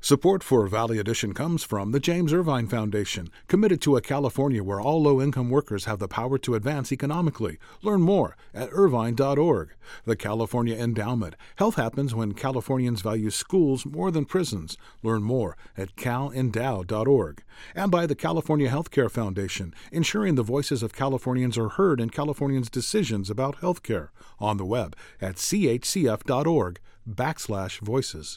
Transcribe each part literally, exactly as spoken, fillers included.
Support for Valley Edition comes from the James Irvine Foundation, committed to a California where all low-income workers have the power to advance economically. Learn more at irvine dot org. The California Endowment. Health happens when Californians value schools more than prisons. Learn more at cal endow dot org. And by the California Healthcare Foundation, ensuring the voices of Californians are heard in Californians' decisions about healthcare. On the web at c h c f dot org backslash voices.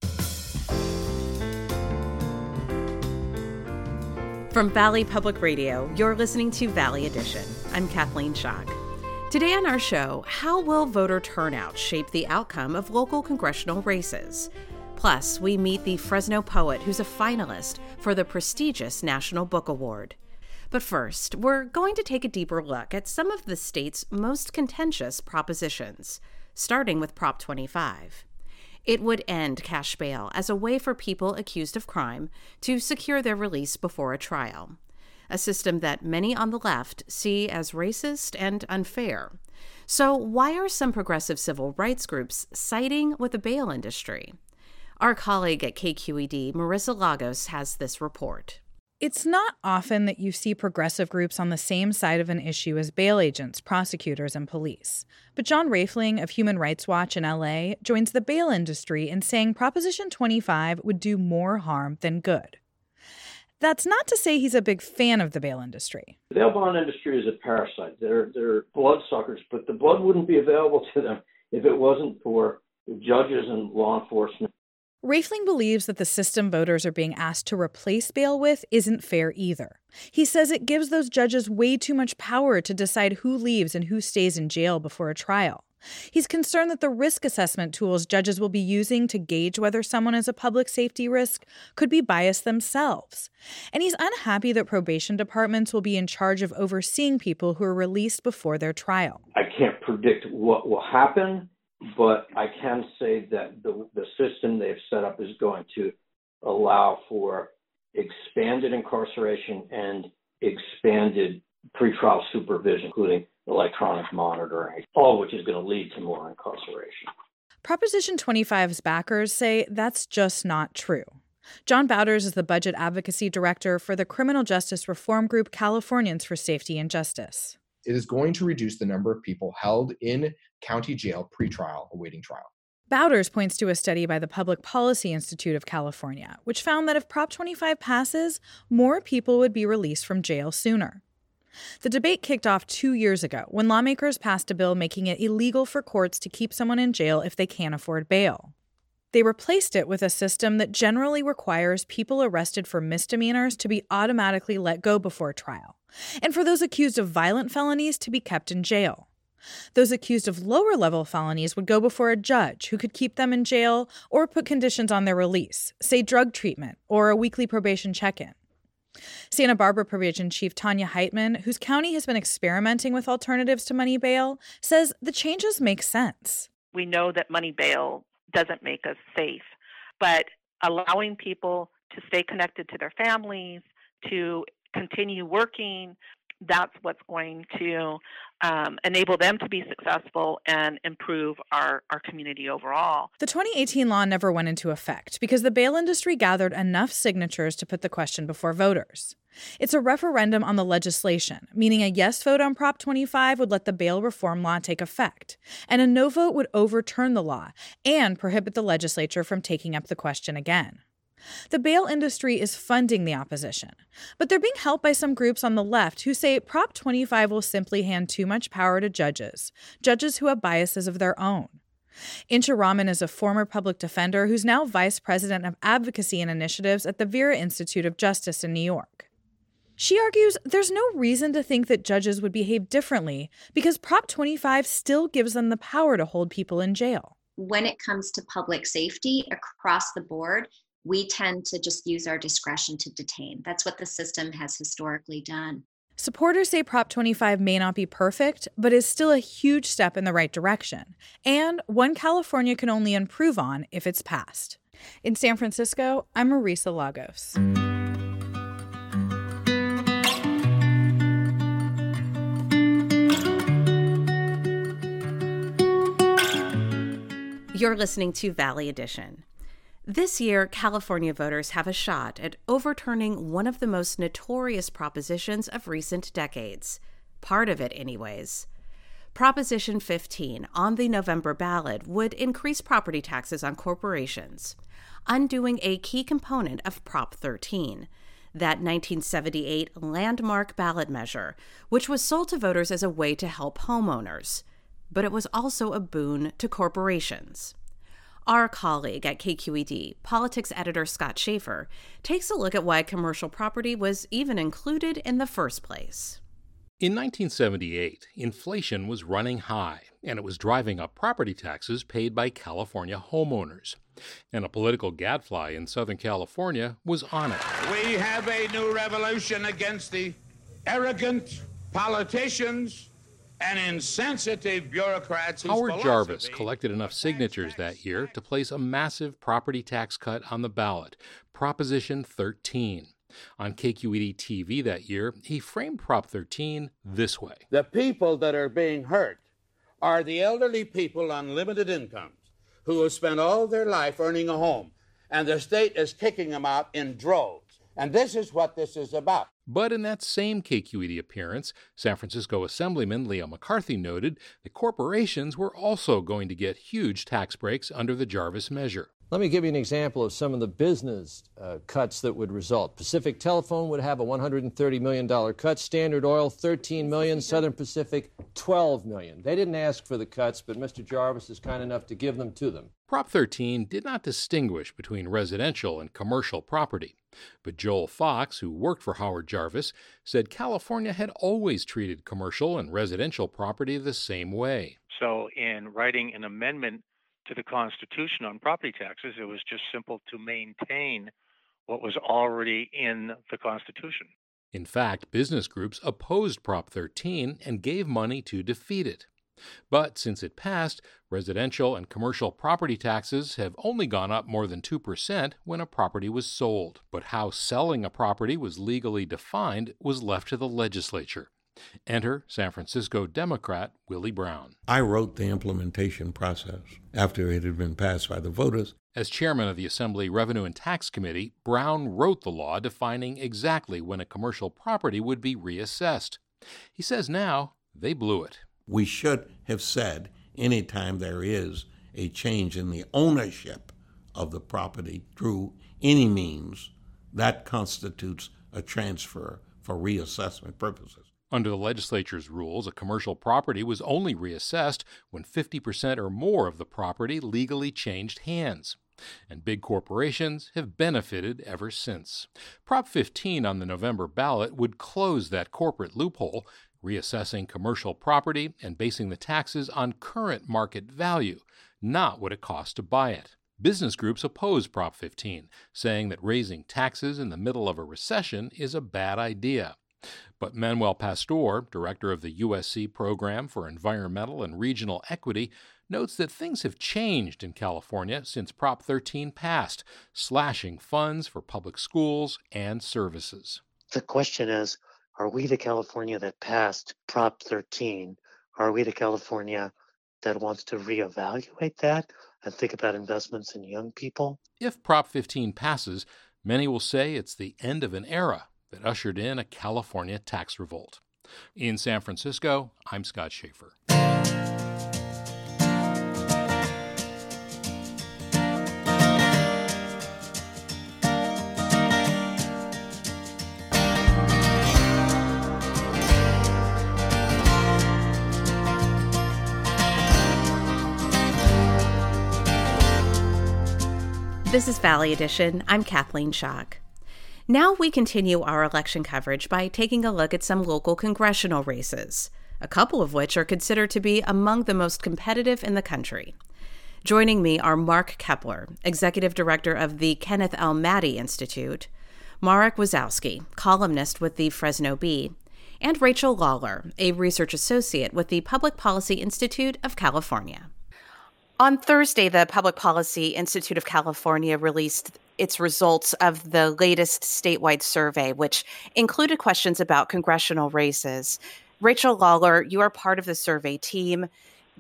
From Valley Public Radio, you're listening to Valley Edition. I'm Kathleen Schock. Today on our show, how will voter turnout shape the outcome of local congressional races? Plus, we meet the Fresno poet who's a finalist for the prestigious National Book Award. But first, we're going to take a deeper look at some of the state's most contentious propositions, starting with Prop twenty-five. It would end cash bail as a way for people accused of crime to secure their release before a trial, a system that many on the left see as racist and unfair. So why are some progressive civil rights groups siding with the bail industry? Our colleague at K Q E D, Marissa Lagos, has this report. It's not often that you see progressive groups on the same side of an issue as bail agents, prosecutors, and police. But John Raefling of Human Rights Watch in L A joins the bail industry in saying Proposition twenty-five would do more harm than good. That's not to say he's a big fan of the bail industry. The bail bond industry is a parasite. They're, they're bloodsuckers, but the blood wouldn't be available to them if it wasn't for the judges and law enforcement. Raefling believes that the system voters are being asked to replace bail with isn't fair either. He says it gives those judges way too much power to decide who leaves and who stays in jail before a trial. He's concerned that the risk assessment tools judges will be using to gauge whether someone is a public safety risk could be biased themselves. And he's unhappy that probation departments will be in charge of overseeing people who are released before their trial. I can't predict what will happen, but I can say that the, the system they've set up is going to allow for expanded incarceration and expanded pretrial supervision, including electronic monitoring, all of which is going to lead to more incarceration. Proposition twenty-five's backers say that's just not true. John Bowders is the budget advocacy director for the criminal justice reform group Californians for Safety and Justice. It is going to reduce the number of people held in county jail pre-trial awaiting trial. Bowders points to a study by the Public Policy Institute of California, which found that if Prop twenty-five passes, more people would be released from jail sooner. The debate kicked off two years ago when lawmakers passed a bill making it illegal for courts to keep someone in jail if they can't afford bail. They replaced it with a system that generally requires people arrested for misdemeanors to be automatically let go before trial, and for those accused of violent felonies to be kept in jail. Those accused of lower-level felonies would go before a judge who could keep them in jail or put conditions on their release, say drug treatment or a weekly probation check-in. Santa Barbara Probation Chief Tanya Heitman, whose county has been experimenting with alternatives to money bail, says the changes make sense. We know that money bail doesn't make us safe, but allowing people to stay connected to their families, to continue working, that's what's going to um, enable them to be successful and improve our, our community overall. The twenty eighteen law never went into effect because the bail industry gathered enough signatures to put the question before voters. It's a referendum on the legislation, meaning a yes vote on Prop twenty-five would let the bail reform law take effect, and a no vote would overturn the law and prohibit the legislature from taking up the question again. The bail industry is funding the opposition, but they're being helped by some groups on the left who say Prop twenty-five will simply hand too much power to judges, judges who have biases of their own. Incha Rahman is a former public defender who's now vice president of advocacy and initiatives at the Vera Institute of Justice in New York. She argues there's no reason to think that judges would behave differently because Prop twenty-five still gives them the power to hold people in jail. When it comes to public safety across the board, we tend to just use our discretion to detain. That's what the system has historically done. Supporters say Prop twenty-five may not be perfect, but is still a huge step in the right direction, and one California can only improve on if it's passed. In San Francisco, I'm Marissa Lagos. You're listening to Valley Edition. This year, California voters have a shot at overturning one of the most notorious propositions of recent decades. Part of it, anyways. Proposition fifteen on the November ballot would increase property taxes on corporations, undoing a key component of Prop thirteen, that nineteen seventy-eight landmark ballot measure, which was sold to voters as a way to help homeowners. But it was also a boon to corporations. Our colleague at K Q E D, politics editor Scott Shafer, takes a look at why commercial property was even included in the first place. In nineteen seventy-eight, inflation was running high, and it was driving up property taxes paid by California homeowners. And a political gadfly in Southern California was on it. We have a new revolution against the arrogant politicians and insensitive bureaucrats. Howard Jarvis collected enough signatures that year to place a massive property tax cut on the ballot, Proposition thirteen. On K Q E D T V that year, he framed Prop thirteen this way. The people that are being hurt are the elderly people on limited incomes who have spent all their life earning a home, and the state is kicking them out in droves. And this is what this is about. But in that same K Q E D appearance, San Francisco Assemblyman Leo McCarthy noted that corporations were also going to get huge tax breaks under the Jarvis measure. Let me give you an example of some of the business uh, cuts that would result. Pacific Telephone would have a one hundred thirty million dollars cut, Standard Oil thirteen million dollars, Southern Pacific twelve million dollars. They didn't ask for the cuts, but Mister Jarvis is kind enough to give them to them. Prop thirteen did not distinguish between residential and commercial property. But Joel Fox, who worked for Howard Jarvis, said California had always treated commercial and residential property the same way. So in writing an amendment to the Constitution on property taxes, it was just simple to maintain what was already in the Constitution. In fact, business groups opposed Prop thirteen and gave money to defeat it. But since it passed, residential and commercial property taxes have only gone up more than two percent when a property was sold. But how selling a property was legally defined was left to the legislature. Enter San Francisco Democrat Willie Brown. I wrote the implementation process after it had been passed by the voters. As chairman of the Assembly Revenue and Tax Committee, Brown wrote the law defining exactly when a commercial property would be reassessed. He says now they blew it. We should have said anytime there is a change in the ownership of the property through any means, that constitutes a transfer for reassessment purposes. Under the legislature's rules, a commercial property was only reassessed when fifty percent or more of the property legally changed hands. And big corporations have benefited ever since. Prop fifteen on the November ballot would close that corporate loophole, reassessing commercial property and basing the taxes on current market value, not what it costs to buy it. Business groups oppose Prop fifteen, saying that raising taxes in the middle of a recession is a bad idea. But Manuel Pastor, director of the U S C Program for Environmental and Regional Equity, notes that things have changed in California since Prop thirteen passed, slashing funds for public schools and services. The question is, are we the California that passed Prop thirteen? Are we the California that wants to reevaluate that and think about investments in young people? If Prop fifteen passes, many will say it's the end of an era that ushered in a California tax revolt. In San Francisco, I'm Scott Shafer. This is Valley Edition. I'm Kathleen Schock. Now we continue our election coverage by taking a look at some local congressional races, a couple of which are considered to be among the most competitive in the country. Joining me are Mark Kepler, Executive Director of the Kenneth L. Maddie Institute, Marek Wazowski, columnist with the Fresno Bee, and Rachel Lawler, a research associate with the Public Policy Institute of California. On Thursday, the Public Policy Institute of California released its results of the latest statewide survey, which included questions about congressional races. Rachel Lawler, you are part of the survey team.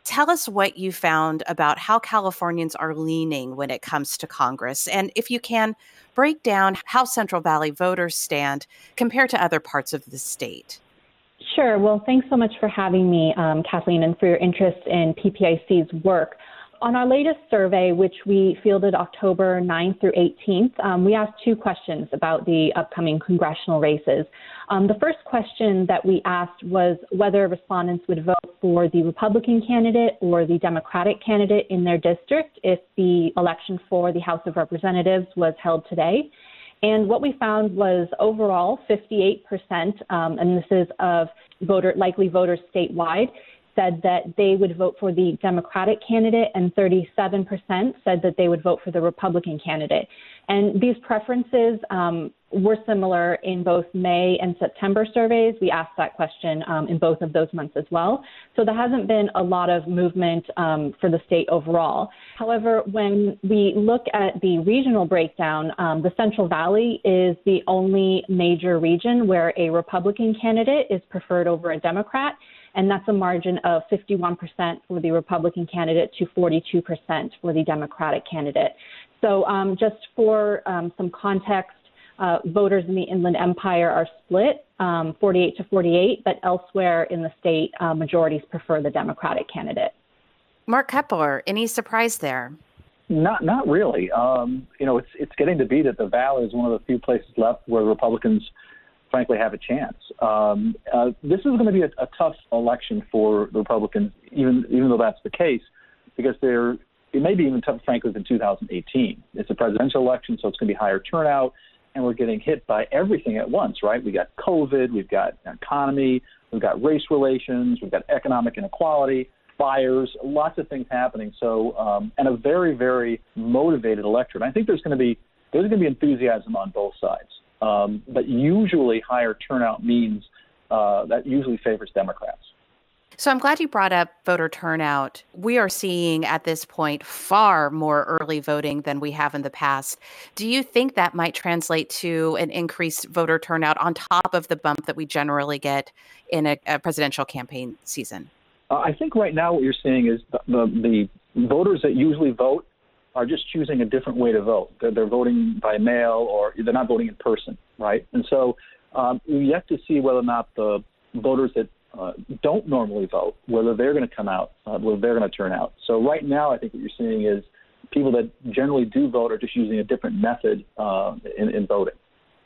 tell us what you found about how Californians are leaning when it comes to Congress. And if you can, break down how Central Valley voters stand compared to other parts of the state. Sure. Well, thanks so much for having me, um, Kathleen, and for your interest in P P I C's work. On our latest survey, which we fielded October ninth through eighteenth, um, we asked two questions about the upcoming congressional races. Um, the first question that we asked was whether respondents would vote for the Republican candidate or the Democratic candidate in their district if the election for the House of Representatives was held today. And what we found was overall fifty-eight percent, um, and this is of voter likely voters statewide, said that they would vote for the Democratic candidate, and thirty-seven percent said that they would vote for the Republican candidate. And these preferences um, were similar in both May and September surveys. We asked that question um, in both of those months as well. So there hasn't been a lot of movement um, for the state overall. However, when we look at the regional breakdown, um, the Central Valley is the only major region where a Republican candidate is preferred over a Democrat. And that's a margin of fifty-one percent for the Republican candidate to forty-two percent for the Democratic candidate. So um, just for um, some context, uh, voters in the Inland Empire are split um, forty-eight to forty-eight, but elsewhere in the state, uh, majorities prefer the Democratic candidate. Mark Kepler, any surprise there? Not not really. Um, you know, it's it's getting to be that the Valley is one of the few places left where Republicans frankly have a chance. Um, uh, this is going to be a, a tough election for the Republicans, even even though that's the case, because they're it may be even tougher, frankly, than two thousand eighteen. It's a presidential election, so it's going to be higher turnout, and we're getting hit by everything at once, right? We got COVID, we've got economy, we've got race relations, we've got economic inequality, fires, lots of things happening. So, um, and a very, very motivated electorate. I think there's going to be there's going to be enthusiasm on both sides. Um, but usually higher turnout means uh, that usually favors Democrats. So I'm glad you brought up voter turnout. We are seeing at this point far more early voting than we have in the past. Do you think that might translate to an increased voter turnout on top of the bump that we generally get in a, a presidential campaign season? Uh, I think right now what you're seeing is the, the, the voters that usually vote are just choosing a different way to vote. They're, they're voting by mail, or they're not voting in person, right? And so um, we have to see whether or not the voters that uh, don't normally vote, whether they're going to come out, uh, whether they're going to turn out. So right now, I think what you're seeing is people that generally do vote are just using a different method uh, in, in voting.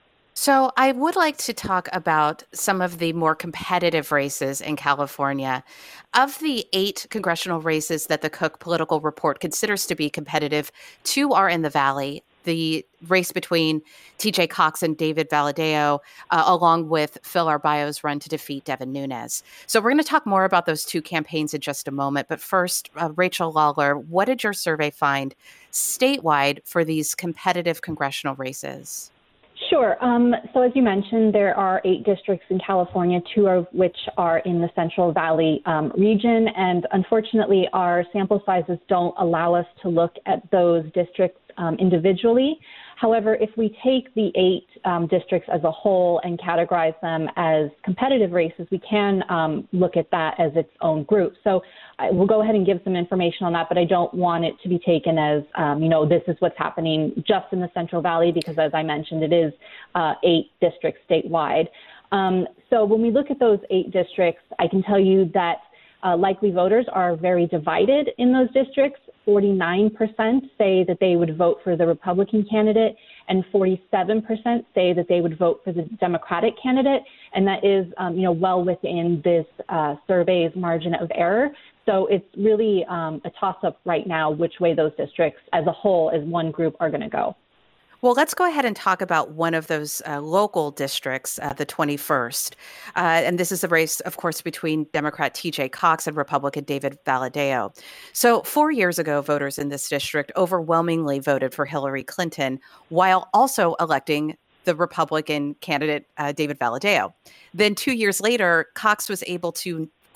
So I would like to talk about some of the more competitive races in California. Of the eight congressional races that the Cook Political Report considers to be competitive, two are in the Valley. The race between T J Cox and David Valadao, uh, along with Phil Arbaio's run to defeat Devin Nunes. So we're going to talk more about those two campaigns in just a moment. But first, uh, Rachel Lawler, what did your survey find statewide for these competitive congressional races? Sure. Um, so as you mentioned, there are eight districts in California, two of which are in the Central Valley um, region. And unfortunately, our sample sizes don't allow us to look at those districts um, individually. However, if we take the eight um, districts as a whole and categorize them as competitive races, we can um, look at that as its own group. So I will go ahead and give some information on that, but I don't want it to be taken as, um, you know, this is what's happening just in the Central Valley, because as I mentioned, it is uh, eight districts statewide. Um, so when we look at those eight districts, I can tell you that uh, likely voters are very divided in those districts. forty-nine percent say that they would vote for the Republican candidate, and forty-seven percent say that they would vote for the Democratic candidate. And that is, um, you know, well within this uh, survey's margin of error. So it's really um, a toss-up right now which way those districts as a whole, as one group, are going to go. Well, let's go ahead and talk about one of those uh, local districts, uh, the twenty-first. Uh, and this is a race, of course, between Democrat T J Cox and Republican David Valadao. So four years ago, voters in this district overwhelmingly voted for Hillary Clinton while also electing the Republican candidate, uh, David Valadao. Then two years later, Cox was able to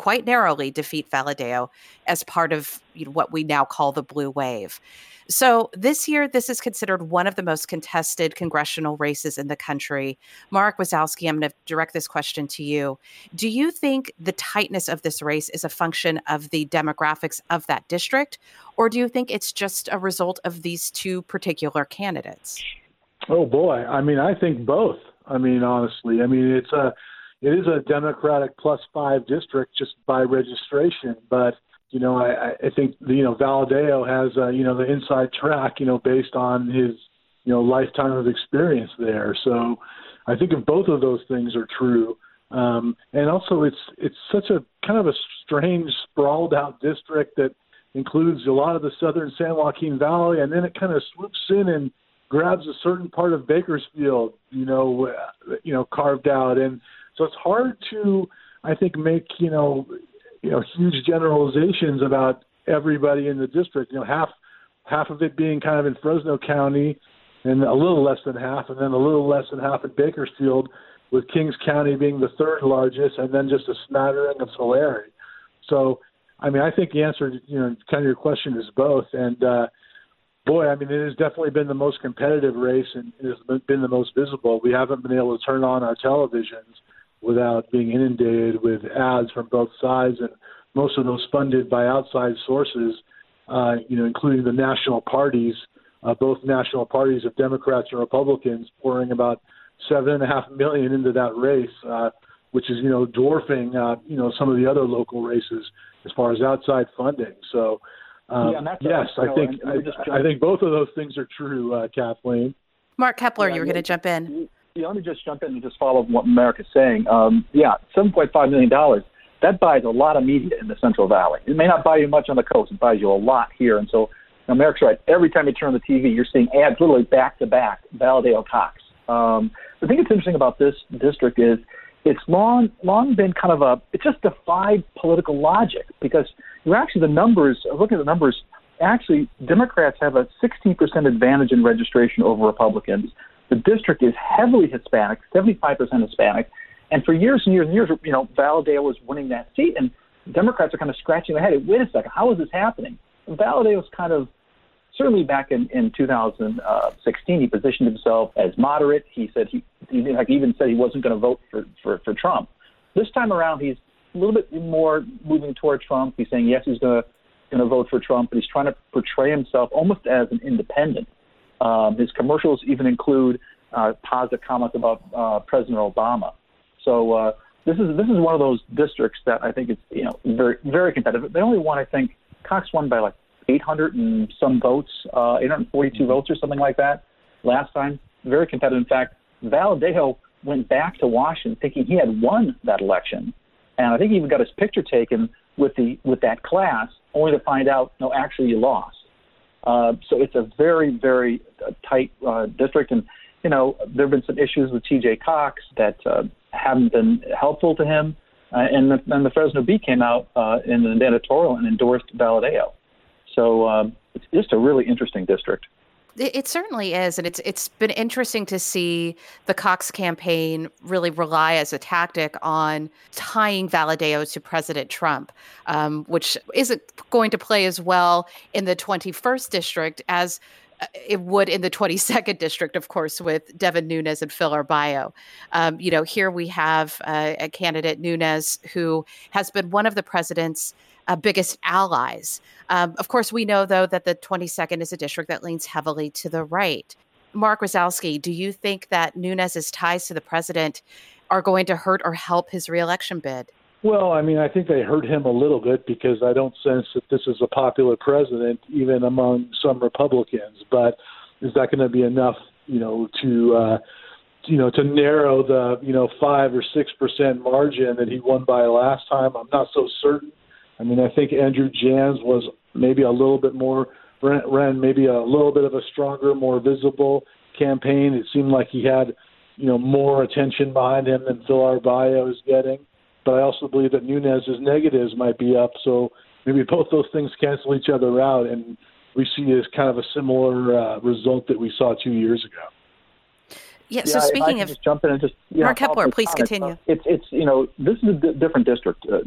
quite narrowly defeat Valadao as part of you know, what we now call the blue wave. So this year, this is considered one of the most contested congressional races in the country. Mark Wazowski, I'm going to direct this question to you. Do you think the tightness of this race is a function of the demographics of that district, or do you think it's just a result of these two particular candidates? Oh, boy. I mean, I think both. I mean, honestly, I mean, it's a, it is a Democratic plus five district just by registration, but You know, I, I think, you know, Valadao has, uh, you know, the inside track, you know, based on his, you know, lifetime of experience there. So I think if both of those things are true, um, and also it's it's such a kind of a strange, sprawled out district that includes a lot of the southern San Joaquin Valley, and then it kind of swoops in and grabs a certain part of Bakersfield, you know, you know, carved out. And so it's hard to, I think, make, you know, you know, huge generalizations about everybody in the district. You know, half half of it being kind of in Fresno County, and a little less than half, and then a little less than half in Bakersfield, with Kings County being the third largest, and then just a smattering of Tulare. So, I mean, I think the answer, you know, kind of your question is both. And uh, boy, I mean, it has definitely been the most competitive race, and it has been the most visible. We haven't been able to turn on our televisions without being inundated with ads from both sides, and most of those funded by outside sources, uh, you know, including the national parties, uh, both national parties of Democrats and Republicans, pouring about seven and a half million into that race, uh, which is, you know, dwarfing, uh, you know, some of the other local races as far as outside funding. So, um, yeah, that's yes, a, I know, think I, I think both of those things are true, uh, Kathleen. Mark Kepler, yeah, you were yeah. going to jump in. Yeah, let me just jump in and just follow up what Mark is saying. Um, yeah, seven point five million dollars, that buys a lot of media in the Central Valley. It may not buy you much on the coast. It buys you a lot here. And so now Mark's right. Every time you turn on the T V, you're seeing ads literally back-to-back, Valadao Cox. Um, the thing that's interesting about this district is it's long long been kind of a – it just defied political logic, because you're actually the numbers – looking at the numbers, actually Democrats have a sixteen percent advantage in registration over Republicans. The district is heavily Hispanic, seventy-five percent Hispanic, and for years and years and years, you know, Valadao was winning that seat, and Democrats are kind of scratching their head. Wait a second, how is this happening? Valadao was kind of, certainly back in, in two thousand sixteen, he positioned himself as moderate. He said he, he in fact, even said he wasn't going to vote for, for, for Trump. This time around, he's a little bit more moving toward Trump. He's saying, yes, he's going to going to vote for Trump, but he's trying to portray himself almost as an independent. Um, his commercials even include uh, positive comments about uh, President Obama. So uh, this is this is one of those districts that I think is, you know, very very competitive. They only won, I think, Cox won by like eight hundred and some votes, uh, eight hundred forty-two votes or something like that last time. Very competitive. In fact, Valadao went back to Washington thinking he had won that election, and I think he even got his picture taken with the with that class, only to find out, no, actually you lost. Uh, so it's a very, very uh, tight uh, district. And, you know, there have been some issues with T J Cox that uh, haven't been helpful to him. Uh, and, the, and the Fresno Bee came out uh, in an editorial and endorsed Valadao. So um, it's just a really interesting district. It, it certainly is. And it's it's been interesting to see the Cox campaign really rely as a tactic on tying Valadao to President Trump, um, which isn't going to play as well in the twenty-first district as it would in the twenty-second district, of course, with Devin Nunes and Phil Arbayo. Um, you know, here we have uh, a candidate, Nunes, who has been one of the president's uh, biggest allies. Um, of course, we know, though, that the twenty-second is a district that leans heavily to the right. Mark Wazowski, do you think that Nunes' ties to the president are going to hurt or help his reelection bid? Well, I mean, I think they hurt him a little bit because I don't sense that this is a popular president, even among some Republicans. But is that going to be enough, you know, to, uh, you know, to narrow the, you know, five or six percent margin that he won by last time? I'm not so certain. I mean, I think Andrew Jans was maybe a little bit more, ran maybe a little bit of a stronger, more visible campaign. It seemed like he had, you know, more attention behind him than Phil Arbayo is getting. But I also believe that Nunes' negatives might be up, so maybe both those things cancel each other out, and we see as kind of a similar uh, result that we saw two years ago. Yeah. So yeah, speaking of, just jump in and just yeah, Mark Kepler, please continue. Uh, it's it's you know this is a d- different district. Uh,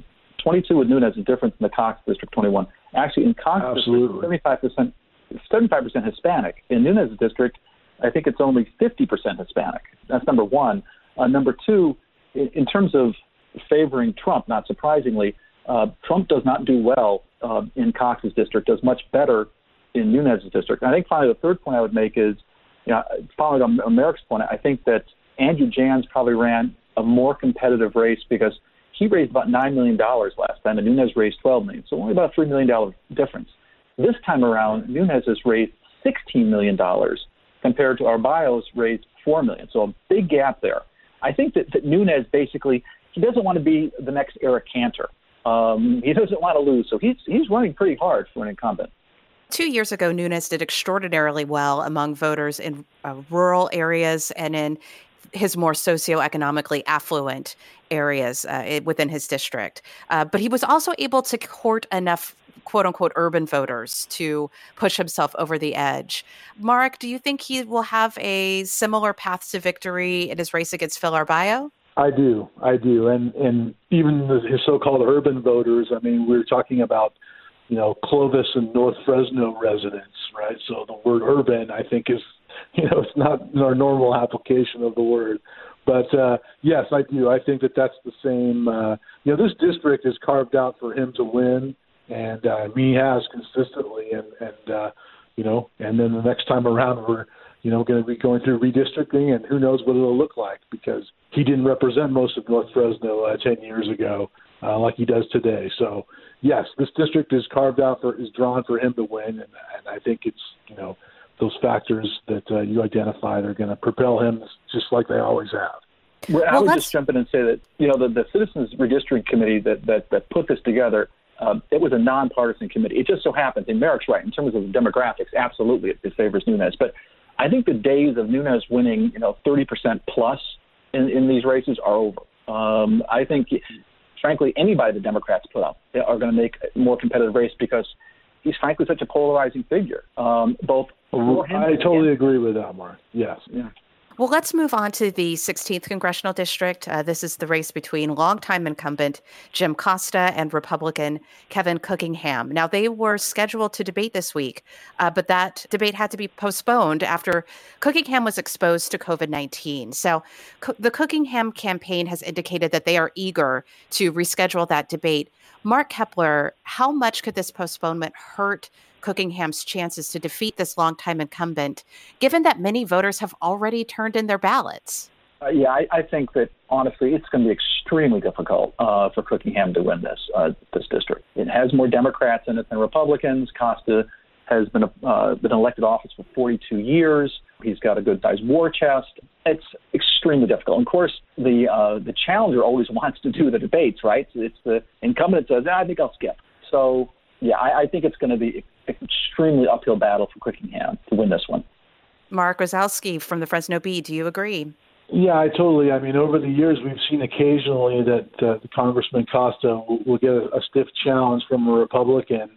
twenty-two with Nunes is different than the Cox District twenty-one. Actually, in Cox Absolutely. District, seventy-five percent, seventy-five percent Hispanic. In Nunes District, I think it's only fifty percent Hispanic. That's number one. Uh, number two, in, in terms of favoring Trump, not surprisingly, uh, Trump does not do well uh, in Cox's district, does much better in Nunes' district. And I think finally the third point I would make is, you know, following on, on Merrick's point, I think that Andrew Jans probably ran a more competitive race because he raised about nine million dollars last time, and Nunes raised twelve million dollars, so only about a three million dollars difference. This time around, Nunes has raised sixteen million dollars compared to Arbayo's raised four million dollars, so a big gap there. I think that, that Nunes basically, he doesn't want to be the next Eric Cantor. Um, he doesn't want to lose, so he's he's running pretty hard for an incumbent. Two years ago, Nunes did extraordinarily well among voters in uh, rural areas and in his more socioeconomically affluent areas uh, within his district. Uh, but he was also able to court enough quote-unquote urban voters to push himself over the edge. Mark, do you think he will have a similar path to victory in his race against Phil Arbayo? I do, I do. And and even the, his so-called urban voters, I mean, we're talking about, you know, Clovis and North Fresno residents, right? So the word urban, I think, is, you know, it's not our normal application of the word. But, uh, yes, I do. I think that that's the same. Uh, you know, this district is carved out for him to win, and uh, he has consistently. And, and uh, you know, and then the next time around we're, you know, going to be going through redistricting, and who knows what it'll look like, because he didn't represent most of North Fresno uh, ten years ago uh, like he does today. So, yes, this district is carved out for, is drawn for him to win, and, and I think it's, you know, those factors that uh, you identified are going to propel him just like they always have. Well, I would just jump in and say that, you know, the, the Citizens Redistricting Committee that, that, that put this together, um, it was a nonpartisan committee. It just so happens, and Merrick's right, in terms of the demographics, absolutely it, it favors Nunes. But I think the days of Nunes winning, you know, thirty percent plus in, in these races are over. Um, I think, frankly, anybody the Democrats put up are going to make a more competitive race because he's frankly such a polarizing figure. Um, both for him I totally agree with that, Mark. Yes. Yeah. Well, let's move on to the sixteenth Congressional District. Uh, this is the race between longtime incumbent Jim Costa and Republican Kevin Cookingham. Now, they were scheduled to debate this week, uh, but that debate had to be postponed after Cookingham was exposed to COVID nineteen. So co- the Cookingham campaign has indicated that they are eager to reschedule that debate. Mark Kepler, how much could this postponement hurt Cookingham's chances to defeat this longtime incumbent, given that many voters have already turned in their ballots? Uh, yeah, I, I think that, honestly, it's going to be extremely difficult uh, for Cookingham to win this uh, this district. It has more Democrats in it than Republicans. Costa has been uh, been elected office for forty-two years. He's got a good-sized war chest. It's extremely difficult. And of course, the uh, the challenger always wants to do the debates, right? So it's the incumbent that says, ah, I think I'll skip. So, yeah, I, I think it's going to be an extremely uphill battle for Cookingham to win this one. Mark Rozalski from the Fresno Bee, do you agree? Yeah, I totally. I mean, over the years, we've seen occasionally that uh, Congressman Costa will, will get a, a stiff challenge from a Republican,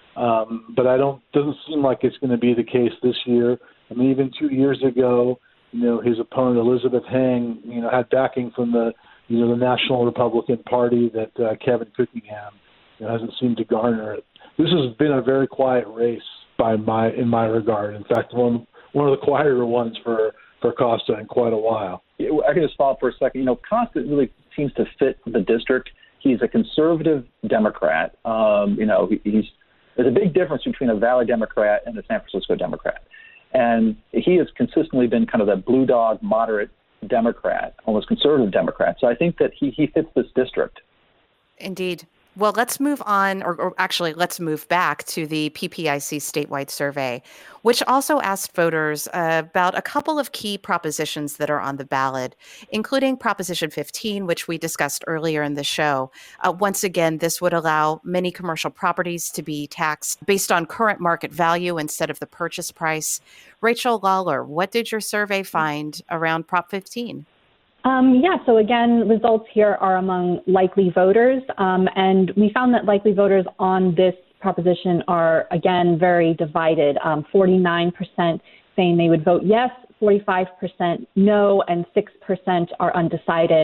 um, but I don't. Doesn't seem like it's going to be the case this year. I mean, even two years ago, you know, his opponent Elizabeth Heng, you know, had backing from the, you know, the National Republican Party that uh, Kevin Cookingham, you know, hasn't seemed to garner it. This has been a very quiet race by my in my regard. In fact, one one of the quieter ones for, for Costa in quite a while. I can just follow up for a second. You know, Costa really seems to fit the district. He's a conservative Democrat. Um, you know, he, he's there's a big difference between a Valley Democrat and a San Francisco Democrat. And he has consistently been kind of the blue dog, moderate Democrat, almost conservative Democrat. So I think that he, he fits this district. Indeed. Well, let's move on, or, or actually, let's move back to the P P I C statewide survey, which also asked voters uh, about a couple of key propositions that are on the ballot, including Proposition fifteen, which we discussed earlier in the show. Uh, once again, this would allow many commercial properties to be taxed based on current market value instead of the purchase price. Rachel Lawler, what did your survey find around Prop fifteen? Um, yeah, so again, results here are among likely voters, um, and we found that likely voters on this proposition are, again, very divided. Um, forty-nine percent saying they would vote yes, forty-five percent no, and six percent are undecided.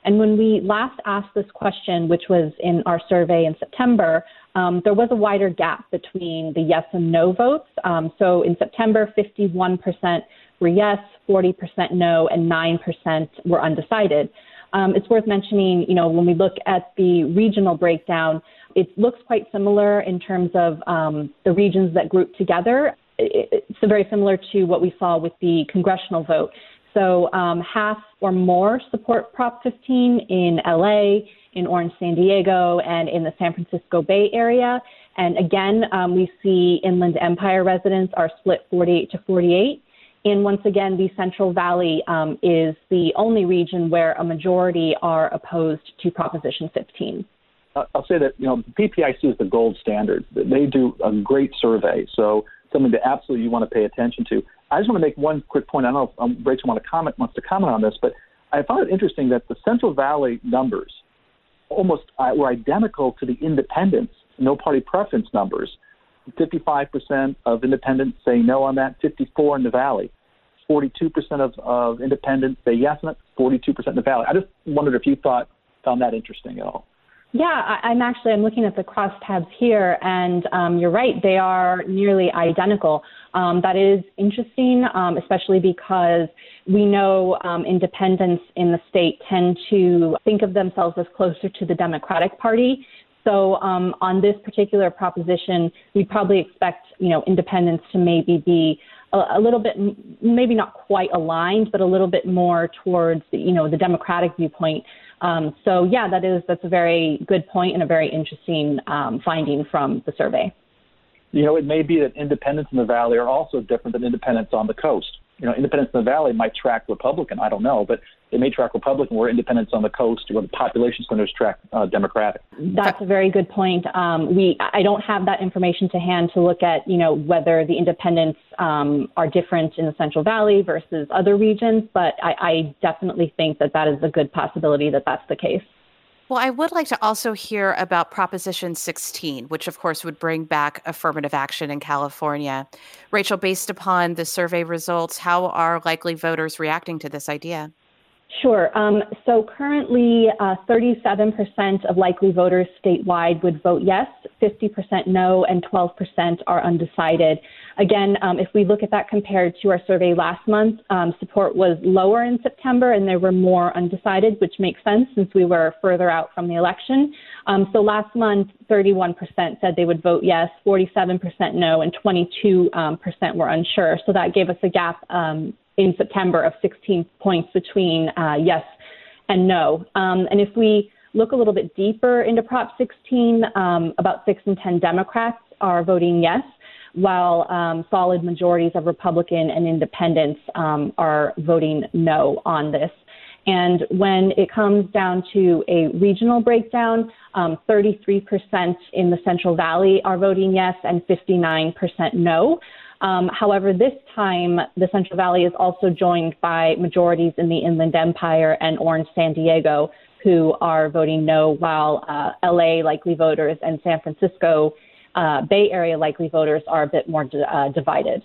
And when we last asked this question, which was in our survey in September, um, there was a wider gap between the yes and no votes. Um, so in September, fifty-one percent were yes, forty percent no, and nine percent were undecided. Um, it's worth mentioning, you know, when we look at the regional breakdown, it looks quite similar in terms of um, the regions that group together. It's very similar to what we saw with the congressional vote. So um, half or more support Prop fifteen in L A, in Orange, San Diego, and in the San Francisco Bay Area. And again, um, we see Inland Empire residents are split forty-eight to forty-eight. And once again, the Central Valley um, is the only region where a majority are opposed to Proposition fifteen. I'll say that, you know, P P I C is the gold standard. They do a great survey, so something that absolutely you want to pay attention to. I just want to make one quick point. I don't know if um, Rachel want to comment, wants to comment on this, but I found it interesting that the Central Valley numbers almost uh, were identical to the independents, no party preference numbers. fifty-five percent of independents say no on that, fifty-four in the Valley. forty-two percent of, of independents say yes on it, forty-two percent in the Valley. I just wondered if you thought found that interesting at all. Yeah, I, I'm actually, I'm looking at the crosstabs here, and um, you're right, they are nearly identical. Um, that is interesting, um, especially because we know um, independents in the state tend to think of themselves as closer to the Democratic Party. So um, on this particular proposition, we probably expect, you know, independents to maybe be a, a little bit, maybe not quite aligned, but a little bit more towards, the, you know, the Democratic viewpoint. Um, so, yeah, that is that's a very good point and a very interesting um, finding from the survey. You know, it may be that independents in the Valley are also different than independents on the coast. You know, independents in the Valley might track Republican. I don't know, but they may track Republican, where independents on the coast, where the population centers track uh, Democratic. That's a very good point. Um, we I don't have that information to hand to look at, you know, whether the independents um, are different in the Central Valley versus other regions, but I, I definitely think that that is a good possibility that that's the case. Well, I would like to also hear about Proposition sixteen, which of course would bring back affirmative action in California. Rachel, based upon the survey results, how are likely voters reacting to this idea? Sure. Um, so currently, uh, thirty-seven percent of likely voters statewide would vote yes, fifty percent no, and twelve percent are undecided. Again, um, if we look at that compared to our survey last month, um, support was lower in September and there were more undecided, which makes sense since we were further out from the election. Um, so last month, thirty-one percent said they would vote yes, forty-seven percent no, and twenty-two percent um, percent were unsure. So that gave us a gap um, in September of sixteen points between uh, yes and no. Um, and if we look a little bit deeper into Prop sixteen, um, about six in ten Democrats are voting yes, while um, solid majorities of Republican and independents um, are voting no on this. And when it comes down to a regional breakdown, um, thirty-three percent in the Central Valley are voting yes and fifty-nine percent no. Um, however, this time, the Central Valley is also joined by majorities in the Inland Empire and Orange, San Diego, who are voting no, while uh, L A likely voters and San Francisco uh, Bay Area likely voters are a bit more uh, divided.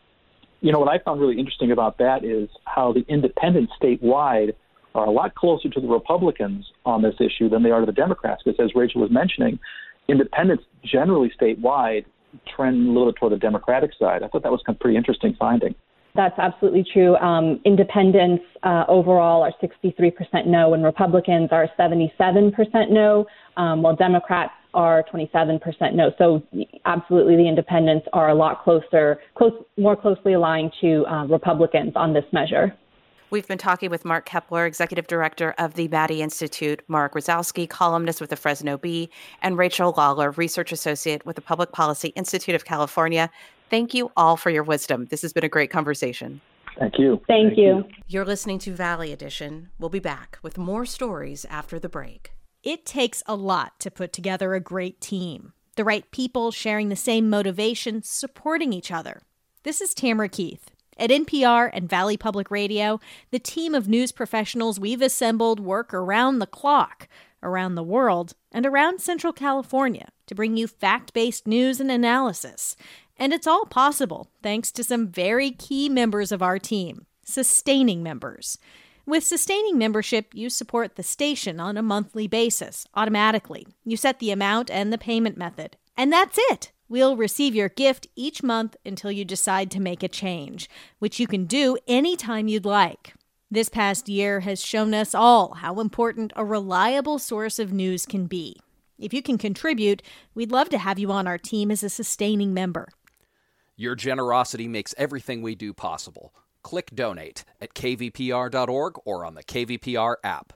You know, what I found really interesting about that is how the independents statewide are a lot closer to the Republicans on this issue than they are to the Democrats, because as Rachel was mentioning, independents generally statewide trend a little bit toward the Democratic side. I thought that was a pretty interesting finding. That's absolutely true. Um, independents uh, overall are sixty-three percent no, and Republicans are seventy-seven percent no, um, while Democrats are twenty-seven percent no. So absolutely the independents are a lot closer, close, more closely aligned to uh, Republicans on this measure. We've been talking with Mark Kepler, Executive Director of the Batty Institute, Mark Rosowski, columnist with the Fresno Bee, and Rachel Lawler, Research Associate with the Public Policy Institute of California. Thank you all for your wisdom. This has been a great conversation. Thank you. Thank, Thank you. you. You're listening to Valley Edition. We'll be back with more stories after the break. It takes a lot to put together a great team. The right people sharing the same motivation, supporting each other. This is Tamara Keith. At N P R and Valley Public Radio, the team of news professionals we've assembled work around the clock, around the world, and around Central California to bring you fact-based news and analysis. And it's all possible thanks to some very key members of our team, sustaining members. With sustaining membership, you support the station on a monthly basis, automatically. You set the amount and the payment method. And that's it. We'll receive your gift each month until you decide to make a change, which you can do anytime you'd like. This past year has shown us all how important a reliable source of news can be. If you can contribute, we'd love to have you on our team as a sustaining member. Your generosity makes everything we do possible. Click donate at k v p r dot org or on the K V P R app.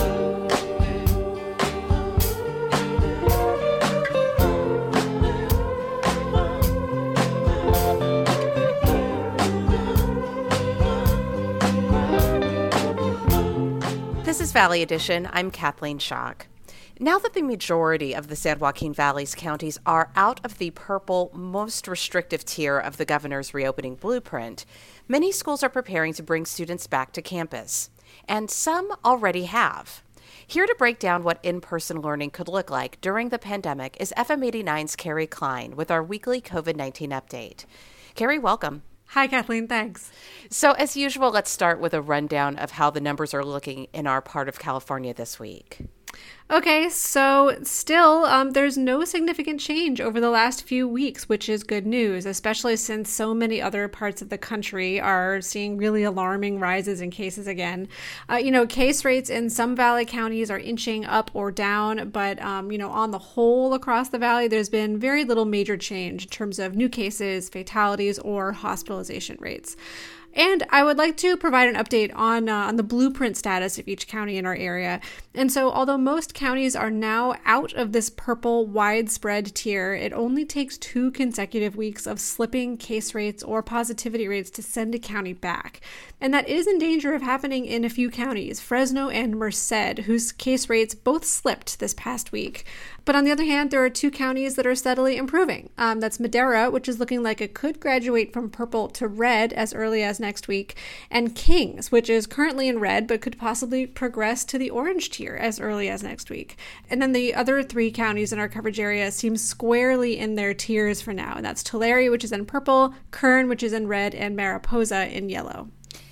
This is Valley Edition. I'm Kathleen Schock. Now that the majority of the San Joaquin Valley's counties are out of the purple, most restrictive tier of the governor's reopening blueprint, many schools are preparing to bring students back to campus. And some already have. Here to break down what in-person learning could look like during the pandemic is F M eighty-nine's Carrie Klein with our weekly covid nineteen update. Carrie, welcome. Hi, Kathleen. Thanks. So as usual, let's start with a rundown of how the numbers are looking in our part of California this week. Okay, so still, um, there's no significant change over the last few weeks, which is good news, especially since so many other parts of the country are seeing really alarming rises in cases again. Uh, you know, case rates in some valley counties are inching up or down, but, um, you know, on the whole across the valley, there's been very little major change in terms of new cases, fatalities, or hospitalization rates. And I would like to provide an update on uh, on the blueprint status of each county in our area. And so although most counties are now out of this purple widespread tier, it only takes two consecutive weeks of slipping case rates or positivity rates to send a county back. And that is in danger of happening in a few counties, Fresno and Merced, whose case rates both slipped this past week. But on the other hand, there are two counties that are steadily improving. Um, that's Madera, which is looking like it could graduate from purple to red as early as next week, and Kings, which is currently in red but could possibly progress to the orange tier as early as next week. And then the other three counties in our coverage area seem squarely in their tiers for now, and that's Tulare, which is in purple, Kern, which is in red, and Mariposa in yellow.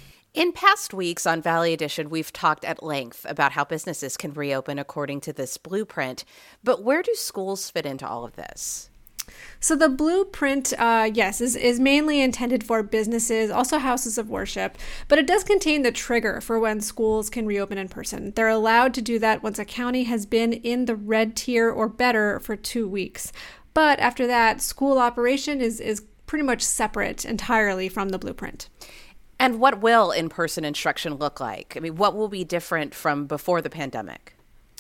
In past weeks on Valley Edition, we've talked at length about how businesses can reopen according to this blueprint. But where do schools fit into all of this? So the blueprint, uh, yes, is, is mainly intended for businesses, also houses of worship, but it does contain the trigger for when schools can reopen in person. They're allowed to do that once a county has been in the red tier or better for two weeks. But after that, school operation is, is pretty much separate entirely from the blueprint. And what will in-person instruction look like? I mean, what will be different from before the pandemic?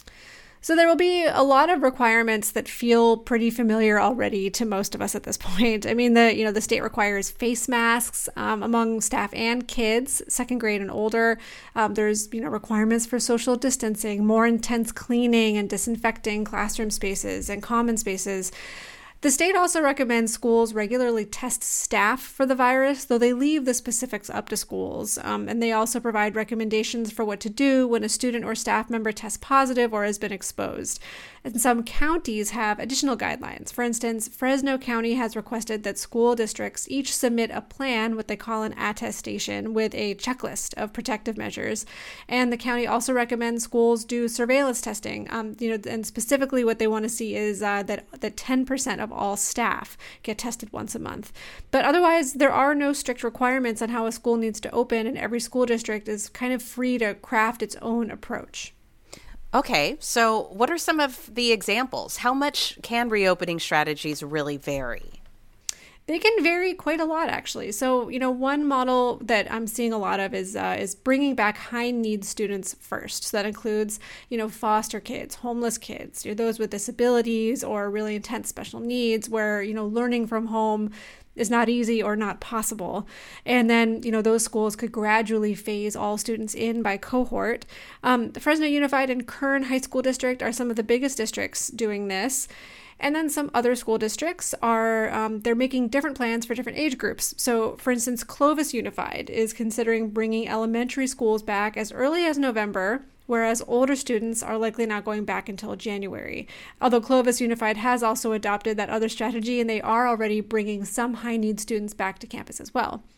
So there will be a lot of requirements that feel pretty familiar already to most of us at this point. I mean, the you know the state requires face masks um, among staff and kids, second grade and older. Um, there's you know requirements for social distancing, more intense cleaning and disinfecting classroom spaces and common spaces. The state also recommends schools regularly test staff for the virus, though they leave the specifics up to schools. Um, and they also provide recommendations for what to do when a student or staff member tests positive or has been exposed. And some counties have additional guidelines. For instance, Fresno County has requested that school districts each submit a plan, what they call an attestation, with a checklist of protective measures. And the county also recommends schools do surveillance testing. Um, you know, and specifically what they want to see is uh, that that ten percent of all staff get tested once a month. But otherwise, there are no strict requirements on how a school needs to open, and every school district is kind of free to craft its own approach. Okay, so what are some of the examples? How much can reopening strategies really vary? They can vary quite a lot, actually. So, you know, one model that I'm seeing a lot of is uh, is bringing back high-need students first. So that includes, you know, foster kids, homeless kids, you know, those with disabilities or really intense special needs where, you know, learning from home is not easy or not possible. And then, you know, those schools could gradually phase all students in by cohort. Um, Fresno Unified and Kern High School District are some of the biggest districts doing this. And then some other school districts are, um, they're making different plans for different age groups. So, for instance, Clovis Unified is considering bringing elementary schools back as early as November, whereas older students are likely not going back until January. Although Clovis Unified has also adopted that other strategy, and they are already bringing some high-need students back to campus as well.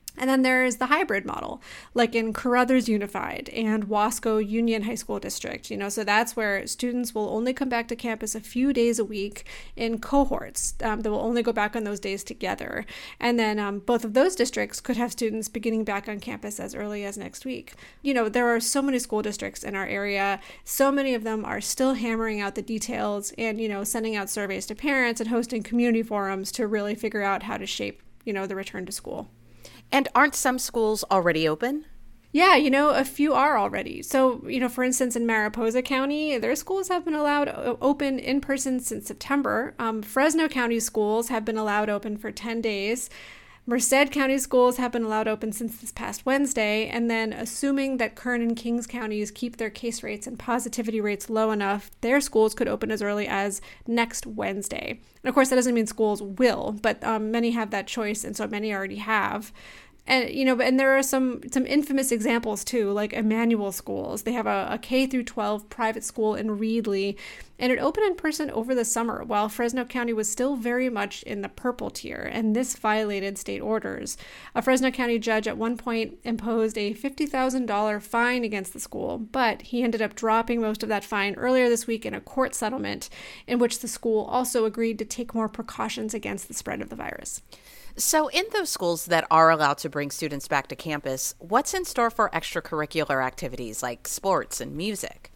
And then there's the hybrid model, like in Carruthers Unified and Wasco Union High School District. You know, so that's where students will only come back to campus a few days a week in cohorts. Um, they will only go back on those days together. And then um, both of those districts could have students beginning back on campus as early as next week. You know, there are so many school districts in our area. So many of them are still hammering out the details and, you know, sending out surveys to parents and hosting community forums to really figure out how to shape, you know, the return to school. And aren't some schools already open? Yeah, you know, a few are already. So, you know, for instance, in Mariposa County, their schools have been allowed open in person since September. Um, Fresno County schools have been allowed open for ten days. Merced County schools have been allowed open since this past Wednesday. And then assuming that Kern and Kings counties keep their case rates and positivity rates low enough, their schools could open as early as next Wednesday. And of course, that doesn't mean schools will, but um, many have that choice. And so many already have. And, you know, and there are some some infamous examples, too, like Emmanuel schools. They have a, a K through twelve private school in Reedley, and it opened in person over the summer while Fresno County was still very much in the purple tier, and this violated state orders. A Fresno County judge at one point imposed a fifty thousand dollars fine against the school, but he ended up dropping most of that fine earlier this week in a court settlement in which the school also agreed to take more precautions against the spread of the virus. So in those schools that are allowed to bring students back to campus, what's in store for extracurricular activities like sports and music?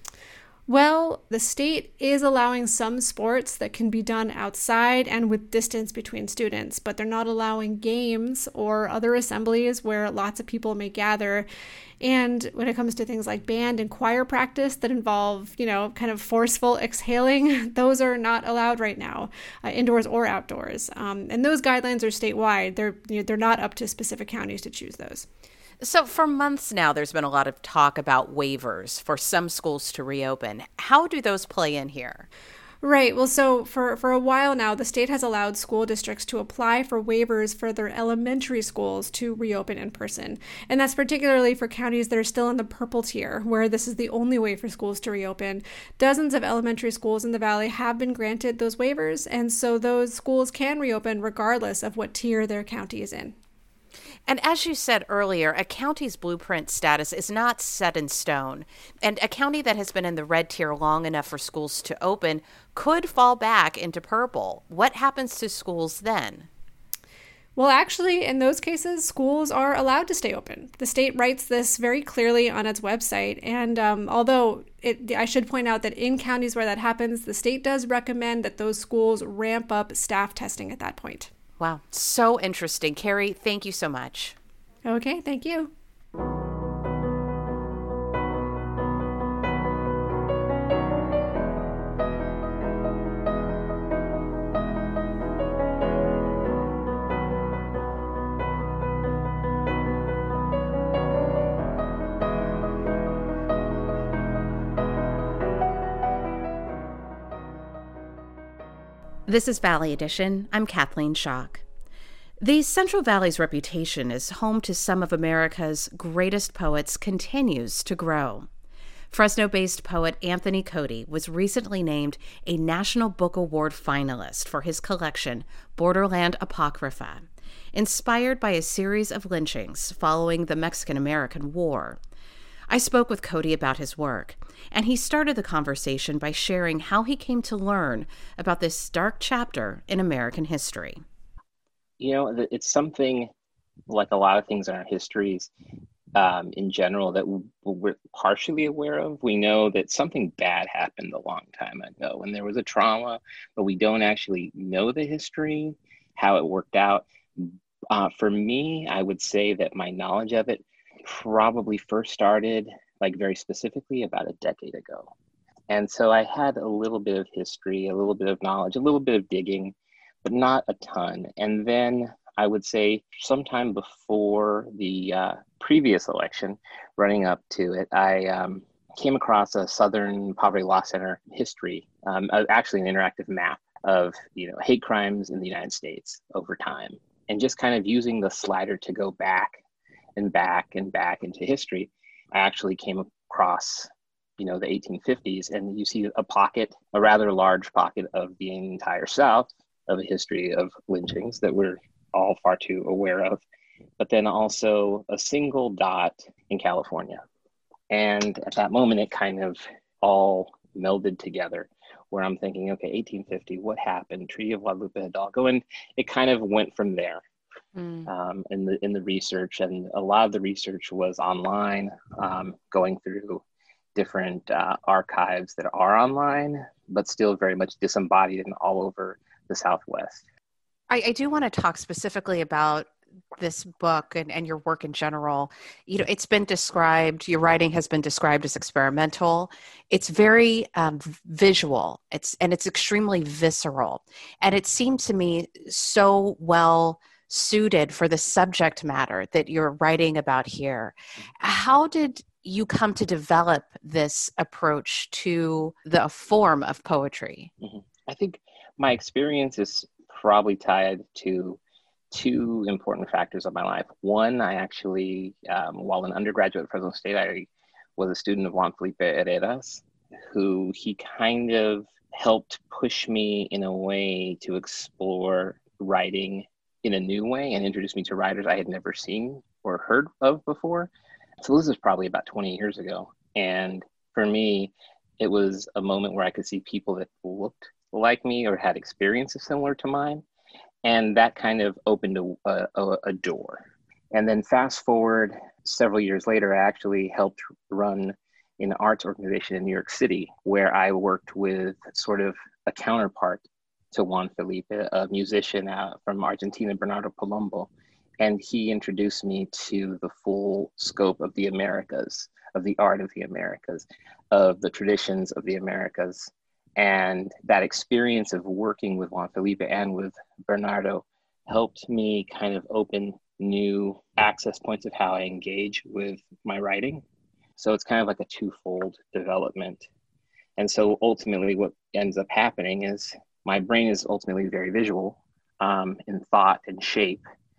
Well, the state is allowing some sports that can be done outside and with distance between students, but they're not allowing games or other assemblies where lots of people may gather. And when it comes to things like band and choir practice that involve, you know, kind of forceful exhaling, those are not allowed right now, uh, indoors or outdoors. Um, and those guidelines are statewide. They're, you know, they're not up to specific counties to choose those. So for months now, there's been a lot of talk about waivers for some schools to reopen. How do those play in here? Right. Well, so for, for a while now, the state has allowed school districts to apply for waivers for their elementary schools to reopen in person. And that's particularly for counties that are still in the purple tier, where this is the only way for schools to reopen. Dozens of elementary schools in the Valley have been granted those waivers, and so those schools can reopen regardless of what tier their county is in. And as you said earlier, a county's blueprint status is not set in stone. And a county that has been in the red tier long enough for schools to open could fall back into purple. What happens to schools then? Well, actually, in those cases, schools are allowed to stay open. The state writes this very clearly on its website. And um, although it, I should point out that in counties where that happens, the state does recommend that those schools ramp up staff testing at that point. Wow, so interesting. Carrie, thank you so much. Okay, thank you. This is Valley Edition. I'm Kathleen Schock. The Central Valley's reputation as home to some of America's greatest poets continues to grow. Fresno-based poet Anthony Cody was recently named a National Book Award finalist for his collection, Borderland Apocrypha, inspired by a series of lynchings following the Mexican-American War. I spoke with Cody about his work, and he started the conversation by sharing how he came to learn about this dark chapter in American history. You know, it's something like a lot of things in our histories um, in general that we're partially aware of. We know that something bad happened a long time ago and there was a trauma, but we don't actually know the history, how it worked out. Uh, for me, I would say that my knowledge of it probably first started like very specifically about a decade ago. And so I had a little bit of history, a little bit of knowledge, a little bit of digging, but not a ton. And then I would say sometime before the uh, previous election, running up to it, I um, came across a Southern Poverty Law Center history, um, actually an interactive map of, you know, hate crimes in the United States over time. And just kind of using the slider to go back and back and back into history, I actually came across, you know, the eighteen fifties, and you see a pocket, a rather large pocket of the entire South, of a history of lynchings that we're all far too aware of. but then also a single dot in California. And at that moment, it kind of all melded together, where I'm thinking, okay, eighteen fifty, what happened? Treaty of Guadalupe Hidalgo. And it kind of went from there. Mm. Um, in the in the research, and a lot of the research was online, um, going through different uh, archives that are online, but still very much disembodied and all over the Southwest. I, I do want to talk specifically about this book and, and your work in general. You know, it's been described, your writing has been described as experimental. It's very um, visual. It's and it's extremely visceral. And it seemed to me so well suited for the subject matter that you're writing about here. How did you come to develop this approach to the form of poetry? Mm-hmm. I think my experience is probably tied to two important factors of my life. One, I actually, um, while an undergraduate at Fresno State, I was a student of Juan Felipe Heredas, who he kind of helped push me in a way to explore writing in a new way and introduced me to writers I had never seen or heard of before. So this is probably about twenty years ago. And for me, it was a moment where I could see people that looked like me or had experiences similar to mine. And that kind of opened a, a, a door. And then fast forward several years later, I actually helped run an arts organization in New York City, where I worked with sort of a counterpart to Juan Felipe, a musician uh, from Argentina, Bernardo Palombo. And he introduced me to the full scope of the Americas, of the art of the Americas, of the traditions of the Americas. And that experience of working with Juan Felipe and with Bernardo helped me kind of open new access points of how I engage with my writing. So it's kind of like a twofold development. And so ultimately what ends up happening is my brain is ultimately very visual um, in thought and shape.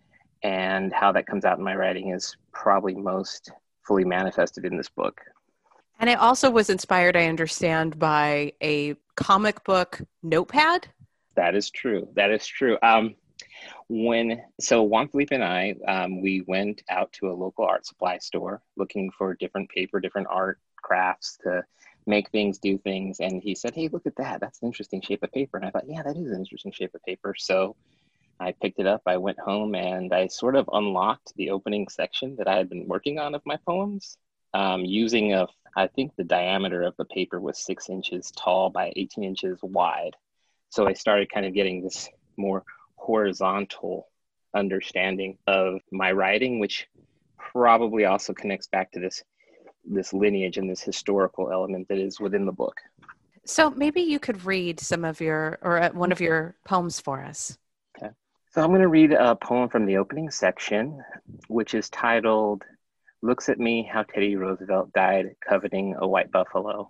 And how that comes out in my writing is probably most fully manifested in this book. And it also was inspired, I understand, by a comic book notepad? That is true. That is true. Um, when so Juan Felipe and I, um, we went out to a local art supply store looking for different paper, different art crafts to make things, do things. And he said, hey, look at that. That's an interesting shape of paper. And I thought, yeah, that is an interesting shape of paper. So I picked it up, I went home, and I sort of unlocked the opening section that I had been working on of my poems um, using a, I think the diameter of the paper was six inches tall by eighteen inches wide. So I started kind of getting this more horizontal understanding of my writing, which probably also connects back to this this lineage and this historical element that is within the book. So maybe you could read some of your, or one of your poems for us. Okay. So I'm going to read a poem from the opening section, which is titled, Looks at Me How Teddy Roosevelt Died Coveting a White Buffalo.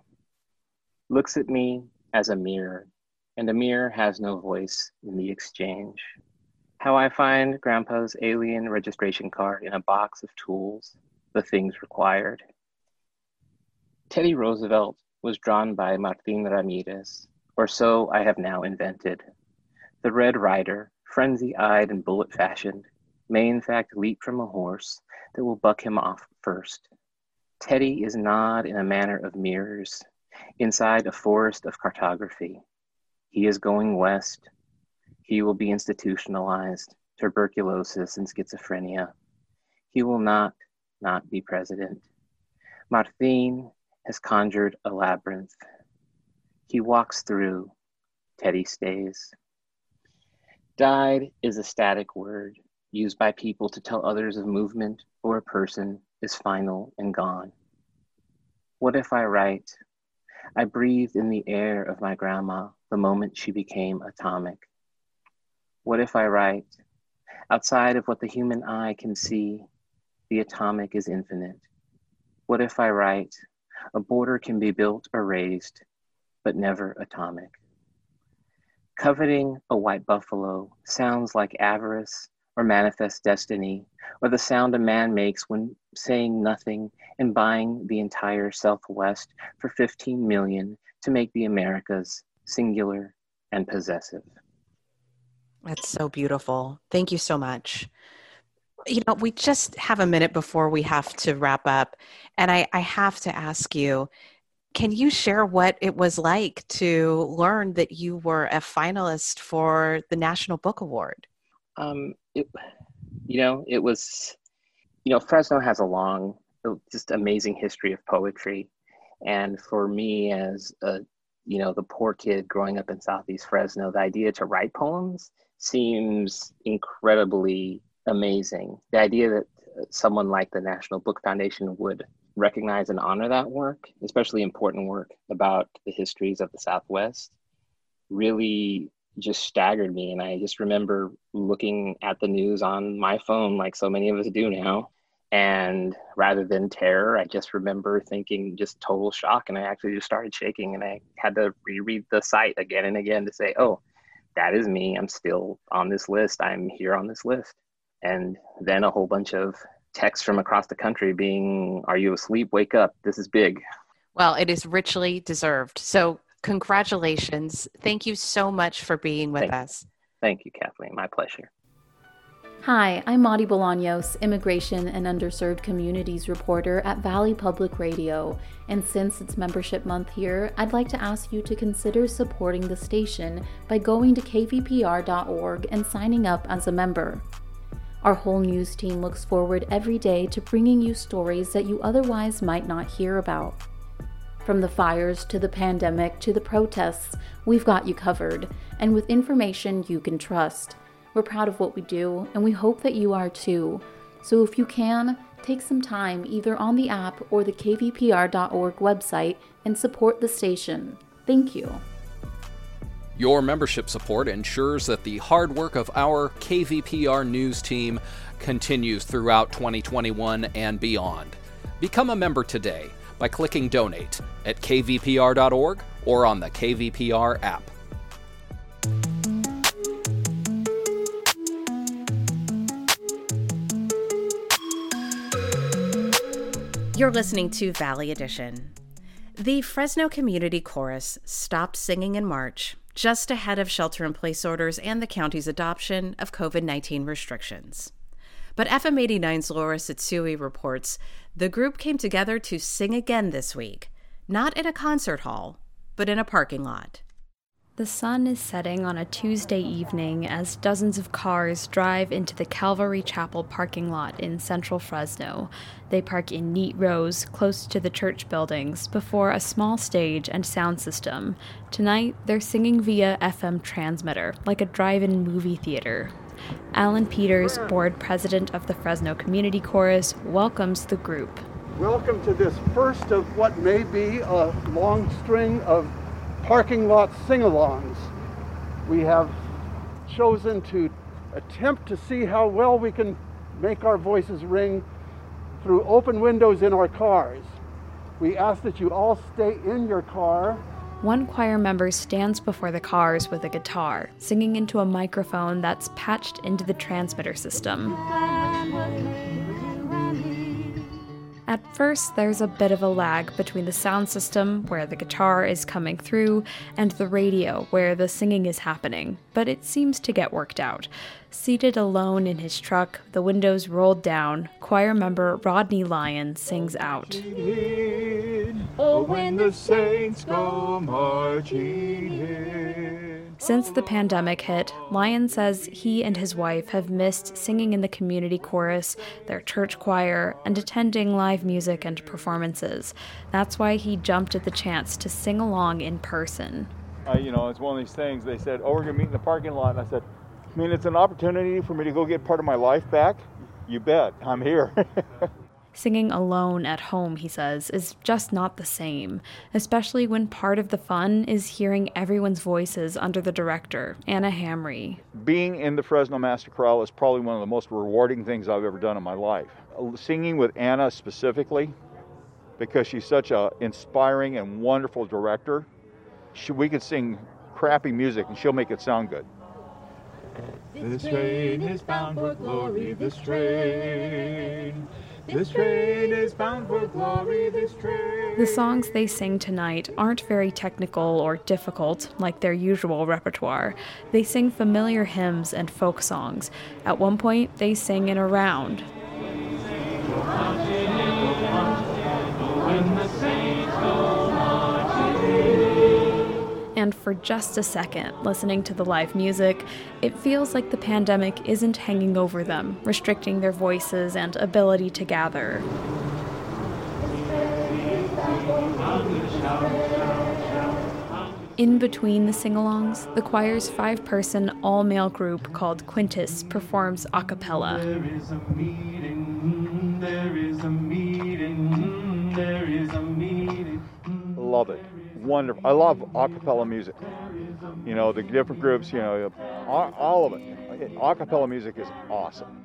Looks at me as a mirror, and a mirror has no voice in the exchange. How I find Grandpa's alien registration card in a box of tools, the things required. Teddy Roosevelt was drawn by Martin Ramirez, or so I have now invented. The Red Rider, frenzy-eyed and bullet-fashioned, may in fact leap from a horse that will buck him off first. Teddy is gnawed in a manner of mirrors, inside a forest of cartography. He is going west. He will be institutionalized, tuberculosis and schizophrenia. He will not, not be president. Martin has conjured a labyrinth. He walks through, Teddy stays. Died is a static word used by people to tell others of movement or a person is final and gone. What if I write, I breathed in the air of my grandma the moment she became atomic. What if I write, outside of what the human eye can see, the atomic is infinite. What if I write, a border can be built or raised, but never atomic. Coveting a white buffalo sounds like avarice or manifest destiny, or the sound a man makes when saying nothing and buying the entire Southwest for fifteen million to make the Americas singular and possessive. That's so beautiful. Thank you so much. You know, we just have a minute before we have to wrap up. And I, I have to ask you, can you share what it was like to learn that you were a finalist for the National Book Award? Um, it, you know, it was, you know, Fresno has a long, just amazing history of poetry. And for me as a, you know, the poor kid growing up in Southeast Fresno, the idea to write poems seems incredibly amazing. The idea that someone like the National Book Foundation would recognize and honor that work, especially important work about the histories of the Southwest, really just staggered me. And I just remember looking at the news on my phone, like so many of us do now. And rather than terror, I just remember thinking just total shock. And I actually just started shaking, and I had to reread the site again and again to say, oh, that is me. I'm still on this list. I'm here on this list. And then a whole bunch of texts from across the country being, are you asleep? Wake up. This is big. Well, it is richly deserved. So congratulations. Thank you so much for being with Thank us. Thank you, Kathleen. My pleasure. Hi, I'm Madi Bolaños, Immigration and Underserved Communities reporter at Valley Public Radio. And since it's membership month here, I'd like to ask you to consider supporting the station by going to k v p r dot org and signing up as a member. Our whole news team looks forward every day to bringing you stories that you otherwise might not hear about. From the fires to the pandemic to the protests, we've got you covered, and with information you can trust. We're proud of what we do, and we hope that you are too. So if you can, take some time either on the app or the k v p r dot org website and support the station. Thank you. Your membership support ensures that the hard work of our K V P R news team continues throughout twenty twenty-one and beyond. Become a member today by clicking Donate at k v p r dot org or on the K V P R app. You're listening to Valley Edition. The Fresno Community Chorus stopped singing in March, just ahead of shelter-in-place orders and the county's adoption of covid nineteen restrictions. But F M eighty-nine's Laura Satsui reports the group came together to sing again this week, not in a concert hall, but in a parking lot. The sun is setting on a Tuesday evening as dozens of cars drive into the Calvary Chapel parking lot in central Fresno. They park in neat rows close to the church buildings before a small stage and sound system. Tonight, they're singing via F M transmitter, like a drive-in movie theater. Alan Peters, board president of the Fresno Community Chorus, welcomes the group. Welcome to this first of what may be a long string of parking lot sing-alongs. We have chosen to attempt to see how well we can make our voices ring through open windows in our cars. We ask that you all stay in your car. One choir member stands before the cars with a guitar, singing into a microphone that's patched into the transmitter system. At first, there's a bit of a lag between the sound system, where the guitar is coming through, and the radio, where the singing is happening, but it seems to get worked out. Seated alone in his truck, the windows rolled down, choir member Rodney Lyon sings out. Oh, when the saints go marching in. Since the pandemic hit, Lyon says he and his wife have missed singing in the community chorus, their church choir, and attending live music and performances. That's why he jumped at the chance to sing along in person. Uh, you know, it's one of these things. They said, oh, we're going to meet in the parking lot. And I said, I mean, it's an opportunity for me to go get part of my life back. You bet. I'm here. Singing alone at home, he says, is just not the same, especially when part of the fun is hearing everyone's voices under the director, Anna Hamry. Being in the Fresno Master Chorale is probably one of the most rewarding things I've ever done in my life. Singing with Anna specifically, because she's such an inspiring and wonderful director, she, we could sing crappy music and she'll make it sound good. This train is bound for glory, this train. This train is bound for glory, this train. The songs they sing tonight aren't very technical or difficult like their usual repertoire. They sing familiar hymns and folk songs. At one point, they sing in a round. And for just a second, listening to the live music, it feels like the pandemic isn't hanging over them, restricting their voices and ability to gather. In between the sing-alongs, the choir's five-person, all-male group called Quintus performs a cappella. There is a meeting, there is a meeting, there is a meeting. Love it. Wonderful. I love a cappella music. You know, the different groups, you know, all, all of it. A cappella music is awesome.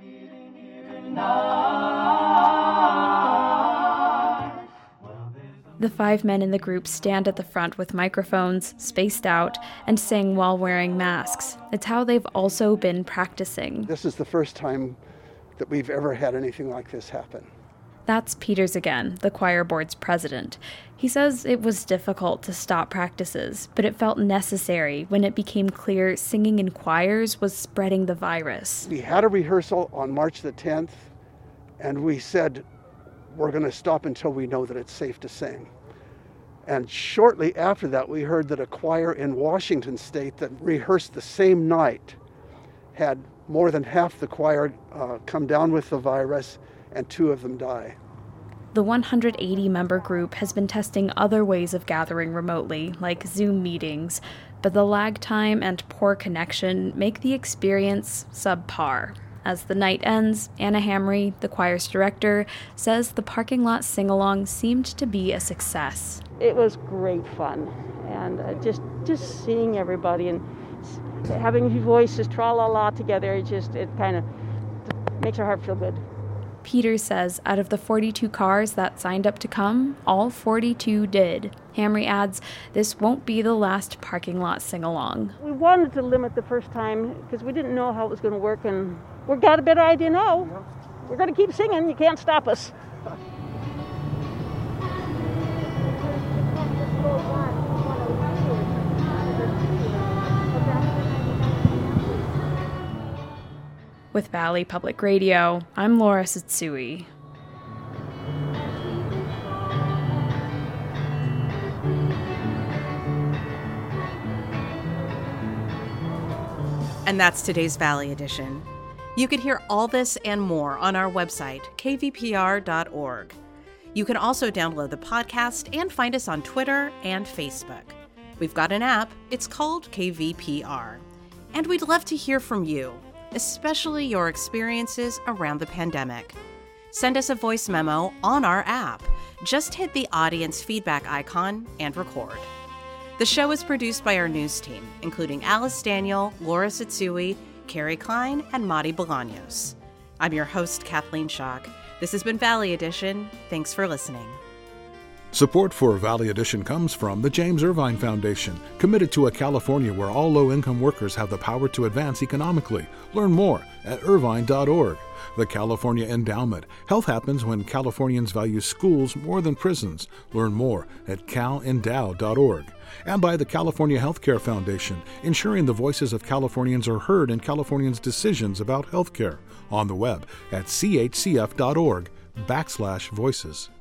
The five men in the group stand at the front with microphones, spaced out, and sing while wearing masks. It's how they've also been practicing. This is the first time that we've ever had anything like this happen. That's Peters again, the choir board's president. He says it was difficult to stop practices, but it felt necessary when it became clear singing in choirs was spreading the virus. We had a rehearsal on March the tenth, and we said, we're going to stop until we know that it's safe to sing. And shortly after that, we heard that a choir in Washington state that rehearsed the same night had more than half the choir uh, come down with the virus, and two of them die. The one hundred eighty member group has been testing other ways of gathering remotely, like Zoom meetings, but the lag time and poor connection make the experience subpar. As the night ends, Anna Hamry, the choir's director, says the parking lot sing-along seemed to be a success. It was great fun, and uh, just just seeing everybody and having your voices tra-la-la together, it just it kind of makes our heart feel good. Peters says out of the forty-two cars that signed up to come, all forty-two did. Hamry adds, this won't be the last parking lot sing-along. We wanted to limit the first time because we didn't know how it was going to work, and we've got a better idea now. We're going to keep singing. You can't stop us. With Valley Public Radio, I'm Laura Satsui. And that's today's Valley Edition. You can hear all this and more on our website, k v p r dot org. You can also download the podcast and find us on Twitter and Facebook. We've got an app. It's called K V P R. And we'd love to hear from you, especially your experiences around the pandemic. Send us a voice memo on our app. Just hit the audience feedback icon and record. The show is produced by our news team, including Alice Daniel, Laura Satsui, Carrie Klein, and Madi Bolaños. I'm your host, Kathleen Schock. This has been Valley Edition. Thanks for listening. Support for Valley Edition comes from the James Irvine Foundation, committed to a California where all low-income workers have the power to advance economically. Learn more at irvine dot org. The California Endowment. Health happens when Californians value schools more than prisons. Learn more at cal endow dot org. And by the California Healthcare Foundation, ensuring the voices of Californians are heard in Californians' decisions about healthcare. On the web at c h c f dot org backslash voices.